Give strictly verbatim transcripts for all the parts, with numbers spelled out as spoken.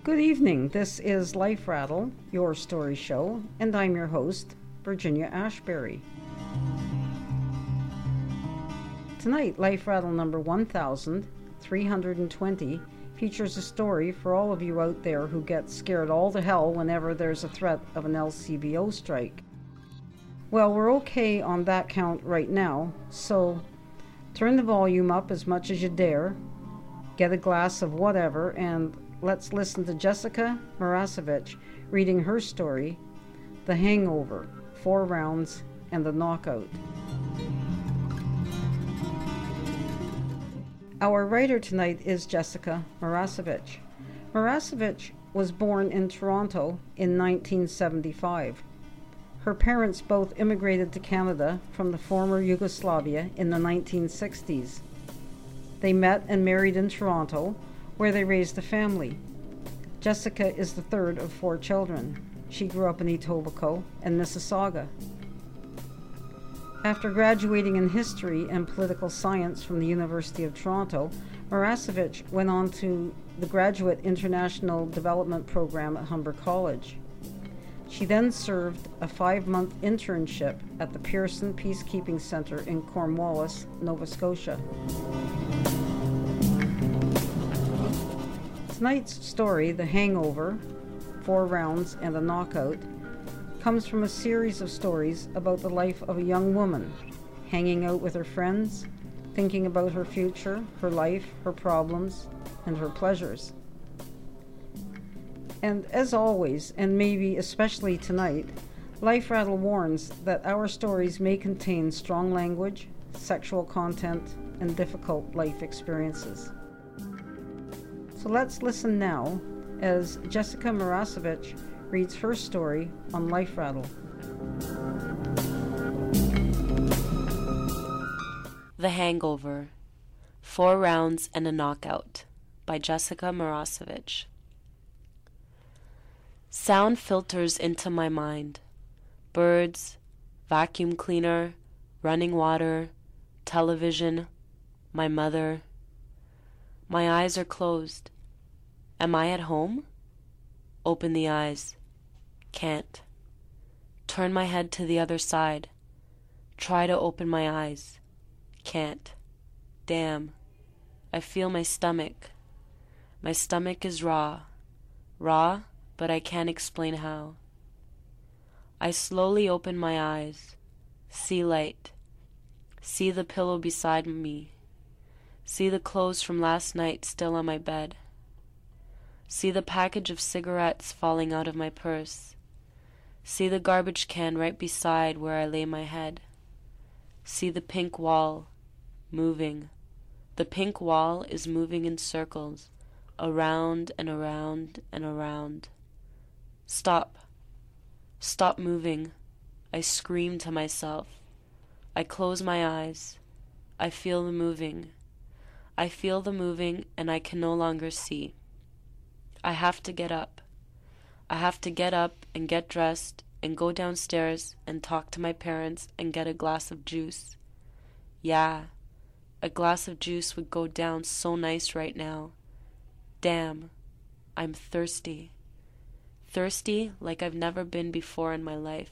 Good evening. This is Life Rattle, your story show, and I'm your host, Virginia Ashbury. Tonight, Life Rattle number one thousand three hundred twenty features a story for all of you out there who get scared all to hell whenever there's a threat of an L C B O strike. Well, we're okay on that count right now, so turn the volume up as much as you dare, get a glass of whatever, and let's listen to Jessica Marasovic reading her story, The Hangover, Four Rounds, and the Knockout. Our writer tonight is Jessica Marasovic. Marasovic was born in Toronto in nineteen seventy-five. Her parents both immigrated to Canada from the former Yugoslavia in the nineteen sixties. They met and married in Toronto, where they raised a family. Jessica is the third of four children. She grew up in Etobicoke and Mississauga. After graduating in history and political science from the University of Toronto, Marasovic went on to the Graduate International Development Program at Humber College. She then served a five-month internship at the Pearson Peacekeeping Centre in Cornwallis, Nova Scotia. Tonight's story, The Hangover, Four Rounds, and a Knockout, comes from a series of stories about the life of a young woman, hanging out with her friends, thinking about her future, her life, her problems, and her pleasures. And as always, and maybe especially tonight, Life Rattle warns that our stories may contain strong language, sexual content, and difficult life experiences. So let's listen now as Jessica Marasovic reads her story on Life Rattle. The Hangover, Four Rounds and a Knockout by Jessica Marasovic. Sound filters into my mind. Birds, vacuum cleaner, running water, television, my mother. My eyes are closed. Am I at home? Open the eyes. Can't. Turn my head to the other side. Try to open my eyes. Can't. Damn. I feel my stomach. My stomach is raw. Raw, but I can't explain how. I slowly open my eyes. See light. See the pillow beside me. See the clothes from last night still on my bed. See the package of cigarettes falling out of my purse. See the garbage can right beside where I lay my head. See the pink wall, moving. The pink wall is moving in circles, around and around and around. Stop. Stop moving. I scream to myself. I close my eyes. I feel the moving. I feel the moving and I can no longer see. I have to get up. I have to get up and get dressed and go downstairs and talk to my parents and get a glass of juice. Yeah, a glass of juice would go down so nice right now. Damn, I'm thirsty. Thirsty like I've never been before in my life.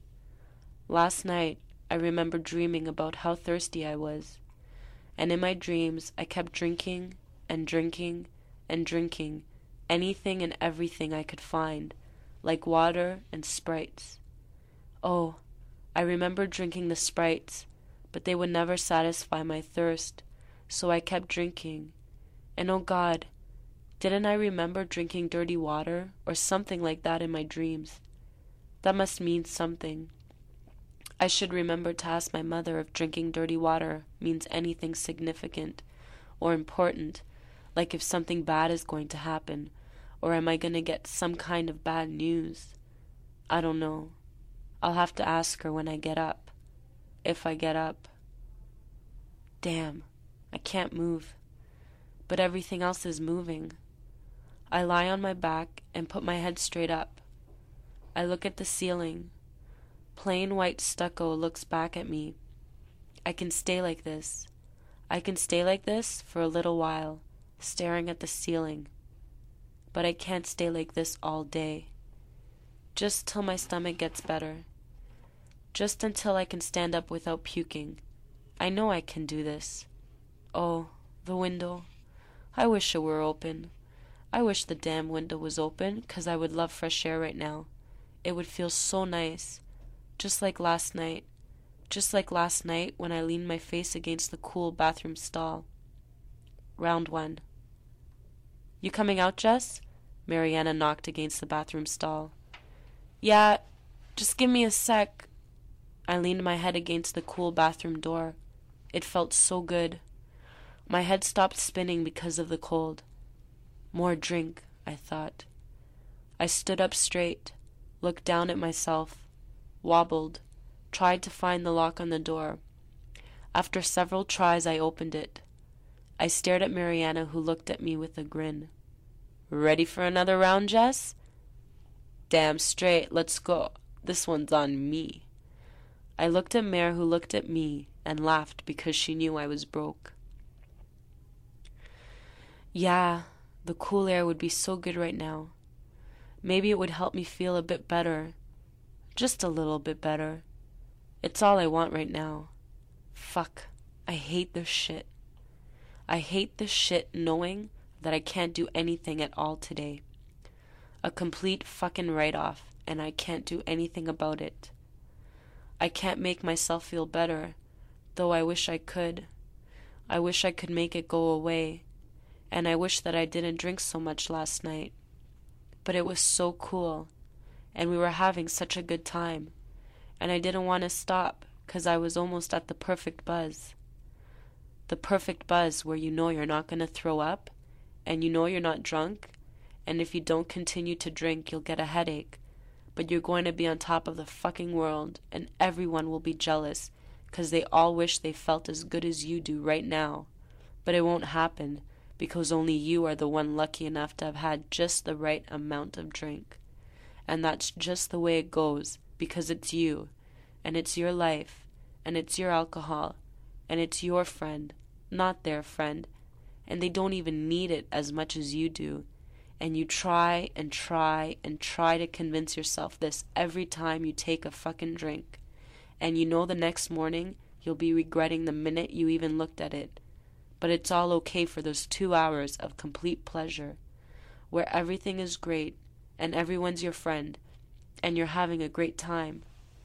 Last night, I remember dreaming about how thirsty I was. And in my dreams, I kept drinking and drinking and drinking anything and everything I could find, like water and Sprites. Oh, I remember drinking the Sprites, but they would never satisfy my thirst, so I kept drinking. And oh God, didn't I remember drinking dirty water or something like that in my dreams? That must mean something. I should remember to ask my mother if drinking dirty water means anything significant or important, like if something bad is going to happen, or am I going to get some kind of bad news? I don't know. I'll have to ask her when I get up. If I get up. Damn, I can't move. But everything else is moving. I lie on my back and put my head straight up. I look at the ceiling. Plain white stucco looks back at me. I can stay like this. I can stay like this for a little while, staring at the ceiling. but I can't stay like this all day. Just till my stomach gets better. Just until I can stand up without puking. I know I can do this. Oh, the window. I wish it were open. I wish the damn window was open, 'cause I would love fresh air right now. It would feel so nice. Just like last night. Just like last night when I leaned my face against the cool bathroom stall. Round one. You coming out, Jess? Mariana knocked against the bathroom stall. Yeah, just give me a sec. I leaned my head against the cool bathroom door. It felt so good. My head stopped spinning because of the cold. More drink, I thought. I stood up straight, looked down at myself, wobbled, tried to find the lock on the door. After several tries, I opened it. I stared at Mariana, who looked at me with a grin. Ready for another round, Jess? Damn straight, let's go. This one's on me. I looked at Mare, who looked at me and laughed because she knew I was broke. Yeah, the cool air would be so good right now. Maybe it would help me feel a bit better. Just a little bit better. It's all I want right now. Fuck, I hate this shit. I hate this shit knowing that I can't do anything at all today. A complete fucking write-off, and I can't do anything about it. I can't make myself feel better, though I wish I could. I wish I could make it go away, and I wish that I didn't drink so much last night. But it was so cool, and we were having such a good time, and I didn't want to stop, 'cause I was almost at the perfect buzz. The perfect buzz where you know you're not going to throw up, and you know you're not drunk, and if you don't continue to drink, you'll get a headache, but you're going to be on top of the fucking world, and everyone will be jealous, 'cause they all wish they felt as good as you do right now. But it won't happen, because only you are the one lucky enough to have had just the right amount of drink. And that's just the way it goes, because it's you, and it's your life, and it's your alcohol, and it's your friend, not their friend, and they don't even need it as much as you do. And you try and try and try to convince yourself this every time you take a fucking drink. And you know the next morning you'll be regretting the minute you even looked at it. But it's all okay for those two hours of complete pleasure, where everything is great, and everyone's your friend, and you're having a great time.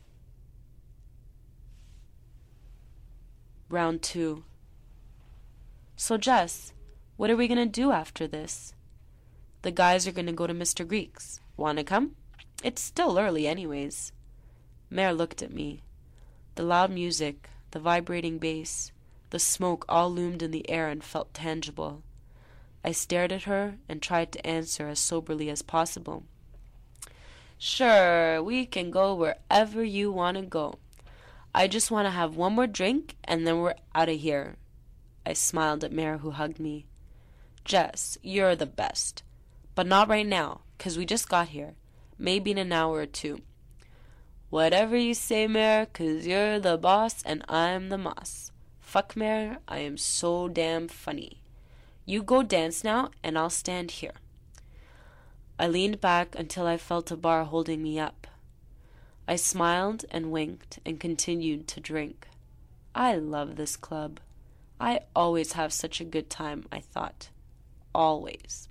Round two. So Jess, what are we gonna do after this? The guys are going to go to Mister Greek's. Wanna come? It's still early anyways. Mare looked at me. The loud music, the vibrating bass, the smoke all loomed in the air and felt tangible. I stared at her and tried to answer as soberly as possible. Sure, we can go wherever you want to go. I just want to have one more drink and then we're out of here. I smiled at Mare, who hugged me. Jess, you're the best. But not right now, 'cause we just got here. Maybe in an hour or two. Whatever you say, Mare, 'cause you're the boss and I'm the moss. Fuck, Mare, I am so damn funny. You go dance now, and I'll stand here. I leaned back until I felt a bar holding me up. I smiled and winked and continued to drink. I love this club. I always have such a good time, I thought. Always.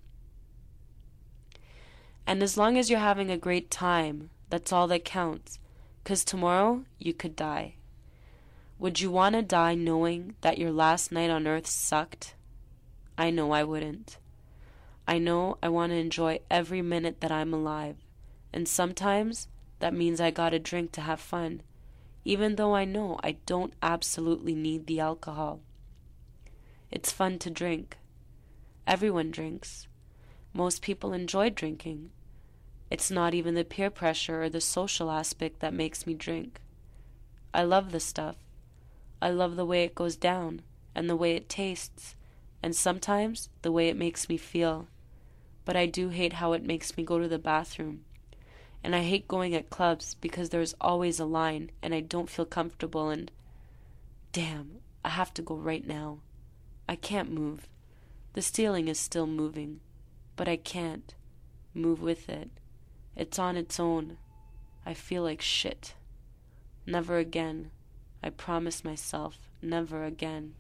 And as long as you're having a great time, that's all that counts, 'cause tomorrow you could die. Would you want to die knowing that your last night on earth sucked? I know I wouldn't. I know I want to enjoy every minute that I'm alive, and sometimes that means I gotta drink to have fun, even though I know I don't absolutely need the alcohol. It's fun to drink. Everyone drinks. Most people enjoy drinking. It's not even the peer pressure or the social aspect that makes me drink. I love the stuff. I love the way it goes down, and the way it tastes, and sometimes the way it makes me feel. But I do hate how it makes me go to the bathroom. And I hate going at clubs because there's always a line, and I don't feel comfortable, and... Damn, I have to go right now. I can't move. The ceiling is still moving, but I can't. move with it. It's on its own. I feel like shit. Never again. I promise myself, never again.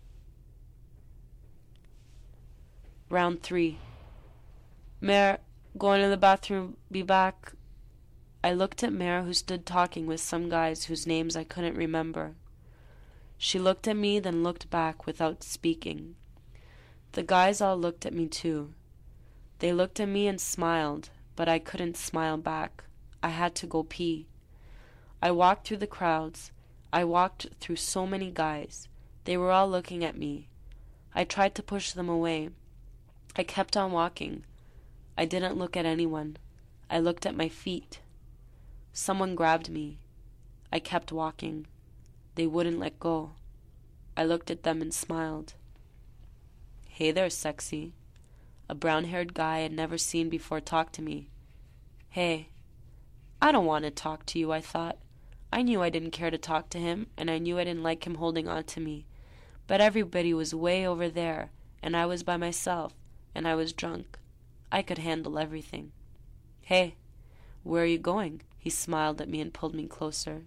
Round three. Mare, going to the bathroom, be back. I looked at Mare, who stood talking with some guys whose names I couldn't remember. She looked at me, then looked back without speaking. The guys all looked at me too. They looked at me and smiled, but I couldn't smile back. I had to go pee. I walked through the crowds. I walked through so many guys. They were all looking at me. I tried to push them away. I kept on walking. I didn't look at anyone. I looked at my feet. Someone grabbed me. I kept walking. They wouldn't let go. I looked at them and smiled. Hey there, sexy. A brown-haired guy I'd never seen before talked to me. Hey. I don't want to talk to you, I thought. I knew I didn't care to talk to him, and I knew I didn't like him holding on to me. But everybody was way over there, and I was by myself, and I was drunk. I could handle everything. Hey, where are you going? He smiled at me and pulled me closer.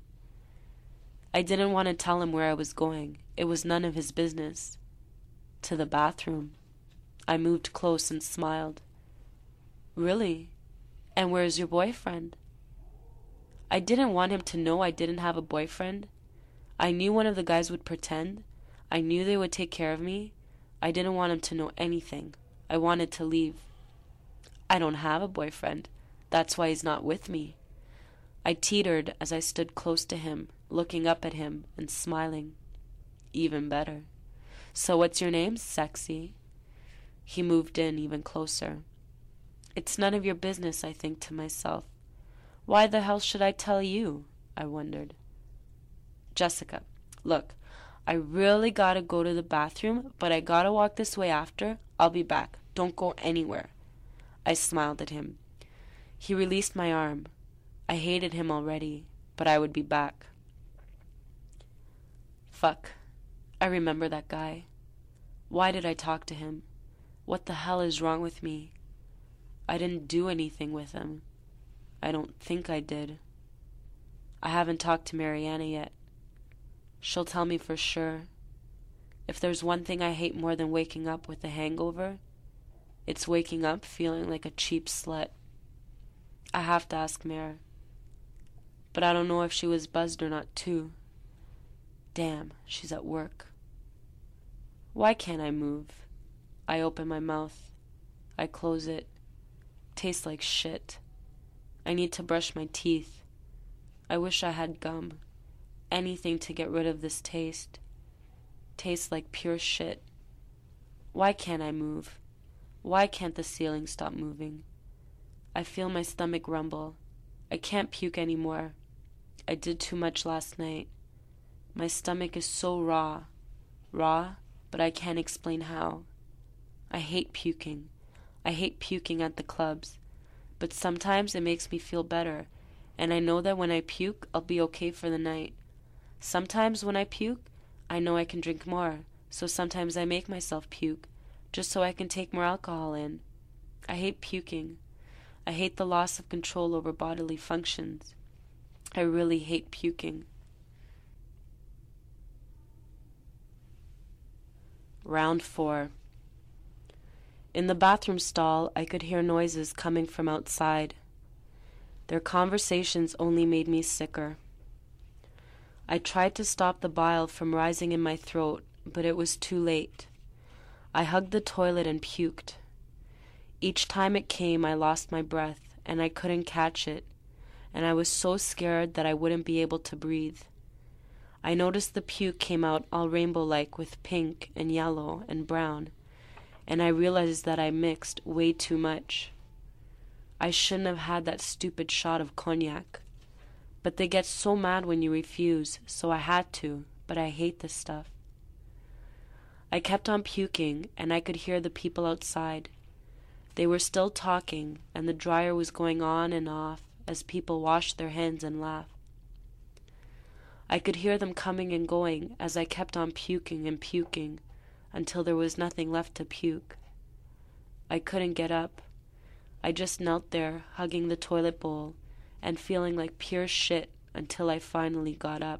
I didn't want to tell him where I was going. It was none of his business. To the bathroom. I moved close and smiled. Really? And where's your boyfriend? I didn't want him to know I didn't have a boyfriend. I knew one of the guys would pretend. I knew they would take care of me. I didn't want him to know anything. I wanted to leave. I don't have a boyfriend. That's why he's not with me. I teetered as I stood close to him, looking up at him and smiling. Even better. So what's your name, sexy? He moved in even closer. It's none of your business, I think to myself. Why the hell should I tell you? I wondered. Jessica, look, I really gotta go to the bathroom, but I gotta walk this way after. I'll be back. Don't go anywhere. I smiled at him. He released my arm. I hated him already, but I would be back. Fuck. I remember that guy. Why did I talk to him? What the hell is wrong with me? I didn't do anything with him. I don't think I did. I haven't talked to Mariana yet. She'll tell me for sure. If there's one thing I hate more than waking up with a hangover, it's waking up feeling like a cheap slut. I have to ask Mare. But I don't know if she was buzzed or not, too. Damn, she's at work. Why can't I move? I open my mouth. I close it. Tastes like shit. I need to brush my teeth. I wish I had gum. Anything to get rid of this taste. Tastes like pure shit. Why can't I move? Why can't the ceiling stop moving? I feel my stomach rumble. I can't puke anymore. I did too much last night. My stomach is so raw. Raw, but I can't explain how. I hate puking. I hate puking at the clubs. But sometimes it makes me feel better, and I know that when I puke, I'll be okay for the night. Sometimes when I puke, I know I can drink more, so sometimes I make myself puke, just so I can take more alcohol in. I hate puking. I hate the loss of control over bodily functions. I really hate puking. Round four. In the bathroom stall, I could hear noises coming from outside. Their conversations only made me sicker. I tried to stop the bile from rising in my throat, but it was too late. I hugged the toilet and puked. Each time it came, I lost my breath, and I couldn't catch it, and I was so scared that I wouldn't be able to breathe. I noticed the puke came out all rainbow-like with pink and yellow and brown, and I realized that I mixed way too much. I shouldn't have had that stupid shot of cognac. But they get so mad when you refuse, so I had to, but I hate this stuff. I kept on puking, and I could hear the people outside. They were still talking, and the dryer was going on and off as people washed their hands and laughed. I could hear them coming and going as I kept on puking and puking until there was nothing left to puke. I couldn't get up. I just knelt there, hugging the toilet bowl, and feeling like pure shit until I finally got up.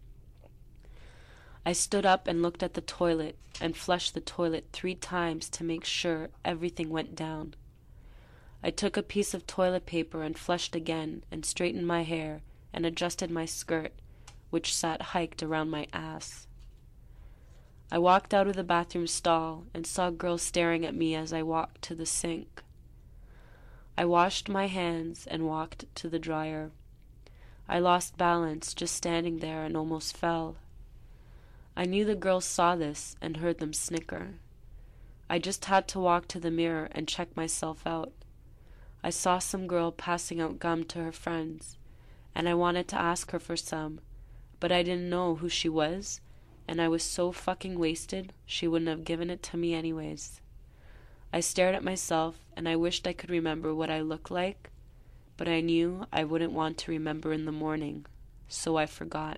I stood up and looked at the toilet and flushed the toilet three times to make sure everything went down. I took a piece of toilet paper and flushed again and straightened my hair and adjusted my skirt, which sat hiked around my ass. I walked out of the bathroom stall and saw girls staring at me as I walked to the sink. I washed my hands and walked to the dryer. I lost balance just standing there and almost fell. I knew the girls saw this and heard them snicker. I just had to walk to the mirror and check myself out. I saw some girl passing out gum to her friends, and I wanted to ask her for some, but I didn't know who she was, and I was so fucking wasted she wouldn't have given it to me anyways. I stared at myself, and I wished I could remember what I looked like, but I knew I wouldn't want to remember in the morning, so I forgot.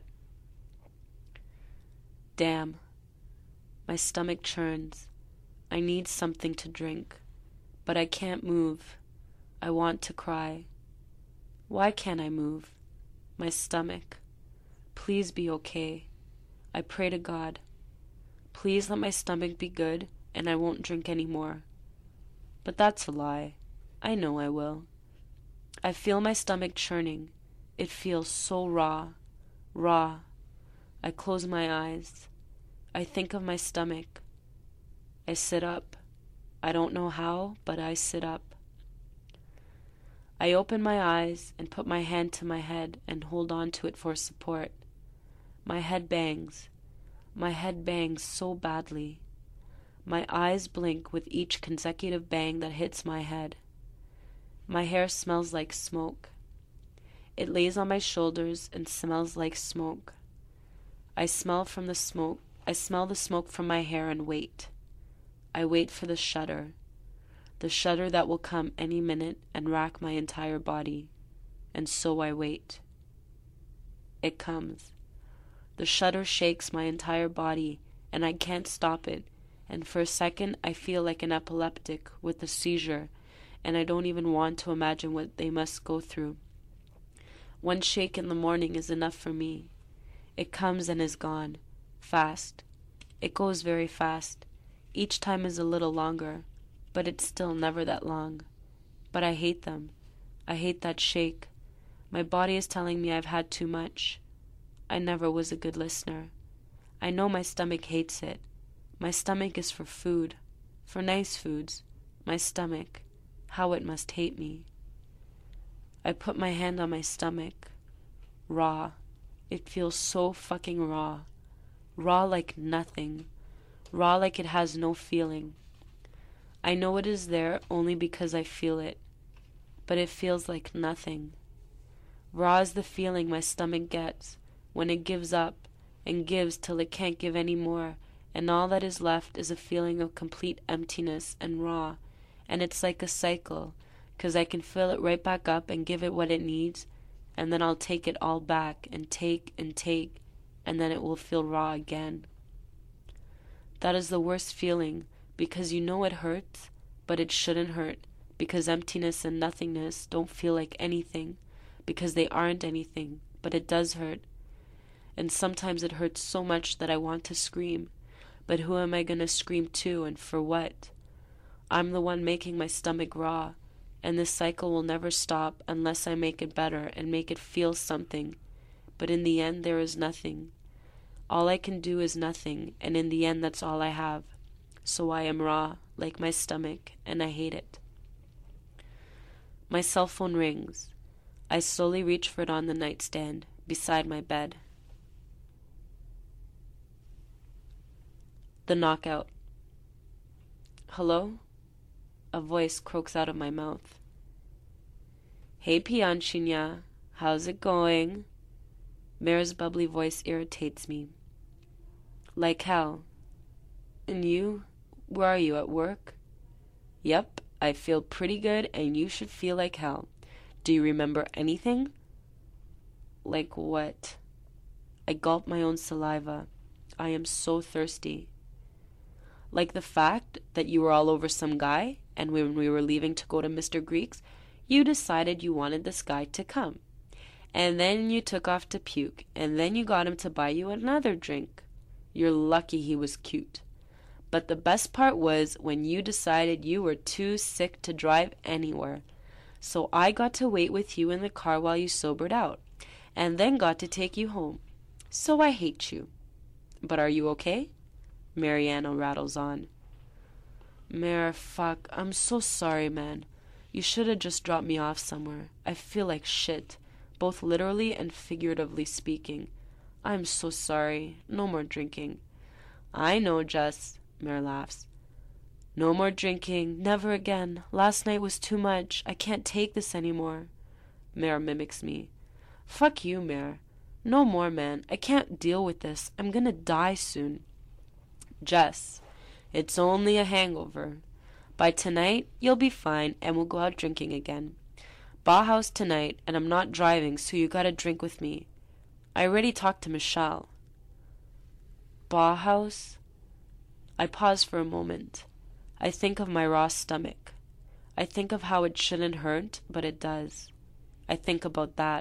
Damn. My stomach churns. I need something to drink, but I can't move. I want to cry. Why can't I move? My stomach. Please be okay. I pray to God. Please let my stomach be good and I won't drink any more. But that's a lie. I know I will. I feel my stomach churning. It feels so raw. Raw. I close my eyes. I think of my stomach. I sit up. I don't know how, but I sit up. I open my eyes and put my hand to my head and hold on to it for support. My head bangs. My head bangs so badly. My eyes blink with each consecutive bang that hits my head. My hair smells like smoke. It lays on my shoulders and smells like smoke. I smell from the smoke. I smell the smoke from my hair and wait. I wait for the shudder. The shudder that will come any minute and rack my entire body. And so I wait. It comes. The shudder shakes my entire body, and I can't stop it, and for a second I feel like an epileptic with a seizure, and I don't even want to imagine what they must go through. One shake in the morning is enough for me. It comes and is gone. Fast. It goes very fast. Each time is a little longer, but it's still never that long. But I hate them. I hate that shake. My body is telling me I've had too much. I never was a good listener. I know my stomach hates it. My stomach is for food, for nice foods. My stomach, how it must hate me. I put my hand on my stomach. Raw. It feels so fucking raw. Raw like nothing. Raw like it has no feeling. I know it is there only because I feel it. But it feels like nothing. Raw is the feeling my stomach gets when it gives up and gives till it can't give any more, and all that is left is a feeling of complete emptiness and raw, and it's like a cycle, 'cause I can fill it right back up and give it what it needs, and then I'll take it all back and take and take, and then it will feel raw again. That is the worst feeling, because you know it hurts, but it shouldn't hurt, because emptiness and nothingness don't feel like anything, because they aren't anything, but it does hurt. And sometimes it hurts so much that I want to scream, but who am I going to scream to and for what? I'm the one making my stomach raw, and this cycle will never stop unless I make it better and make it feel something, but in the end there is nothing. All I can do is nothing, and in the end that's all I have. So I am raw, like my stomach, and I hate it. My cell phone rings. I slowly reach for it on the nightstand, beside my bed. The knockout. Hello? A voice croaks out of my mouth. Hey Pianchinya, how's it going? Mare's bubbly voice irritates me. Like hell. And you? Where are you, at work? Yep, I feel pretty good and you should feel like hell. Do you remember anything? Like what? I gulp my own saliva. I am so thirsty. Like the fact that you were all over some guy, and when we were leaving to go to Mister Greek's, you decided you wanted this guy to come. And then you took off to puke, and then you got him to buy you another drink. You're lucky he was cute. But the best part was when you decided you were too sick to drive anywhere. So I got to wait with you in the car while you sobered out, and then got to take you home. So I hate you. But are you okay? Mariana rattles on. Mare, fuck, I'm so sorry, man. You should have just dropped me off somewhere. I feel like shit, both literally and figuratively speaking. I'm so sorry. No more drinking. I know, Jess, Mare laughs. No more drinking. Never again. Last night was too much. I can't take this anymore. Mare mimics me. Fuck you, Mare. No more, man. I can't deal with this. I'm gonna die soon. Jess, it's only a hangover. By tonight, you'll be fine, and we'll go out drinking again. Bauhaus tonight, and I'm not driving, so you gotta drink with me. I already talked to Michelle. Bauhaus? I pause for a moment. I think of my raw stomach. I think of how it shouldn't hurt, but it does. I think about that.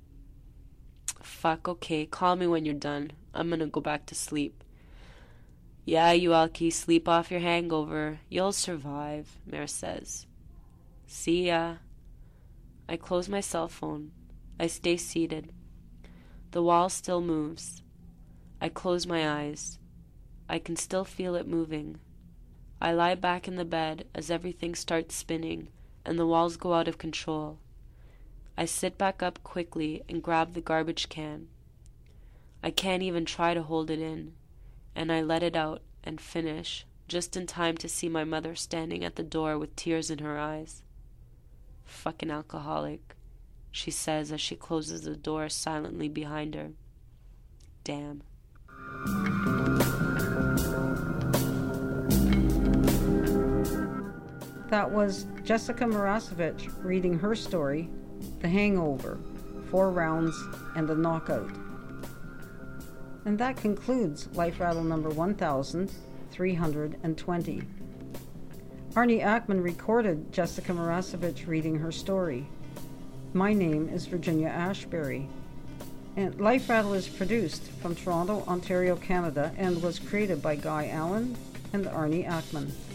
Fuck, okay, call me when you're done. I'm gonna go back to sleep. Yeah, you Alki, sleep off your hangover. You'll survive, Mare says. See ya. I close my cell phone. I stay seated. The wall still moves. I close my eyes. I can still feel it moving. I lie back in the bed as everything starts spinning and the walls go out of control. I sit back up quickly and grab the garbage can. I can't even try to hold it in, and I let it out and finish, just in time to see my mother standing at the door with tears in her eyes. Fucking alcoholic, she says as she closes the door silently behind her. Damn. That was Jessica Marasovic reading her story, The Hangover, Four Rounds and a Knockout. And that concludes Life Rattle number one thousand three hundred twenty. Arnie Ackman recorded Jessica Marasovic reading her story. My name is Virginia Ashbury. And Life Rattle is produced from Toronto, Ontario, Canada, and was created by Guy Allen and Arnie Ackman.